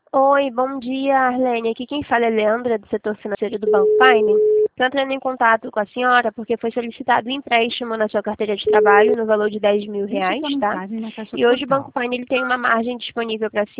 Oi, bom dia, Arlene. Aqui quem fala é Leandra, do setor financeiro do Banco Paine. Estou entrando em contato com a senhora porque foi solicitado um empréstimo na sua carteira de trabalho no valor de 10 mil Deixe reais, sua tá? mensagem na caixa E hoje o Banco postal. Paine ele tem uma margem disponível para a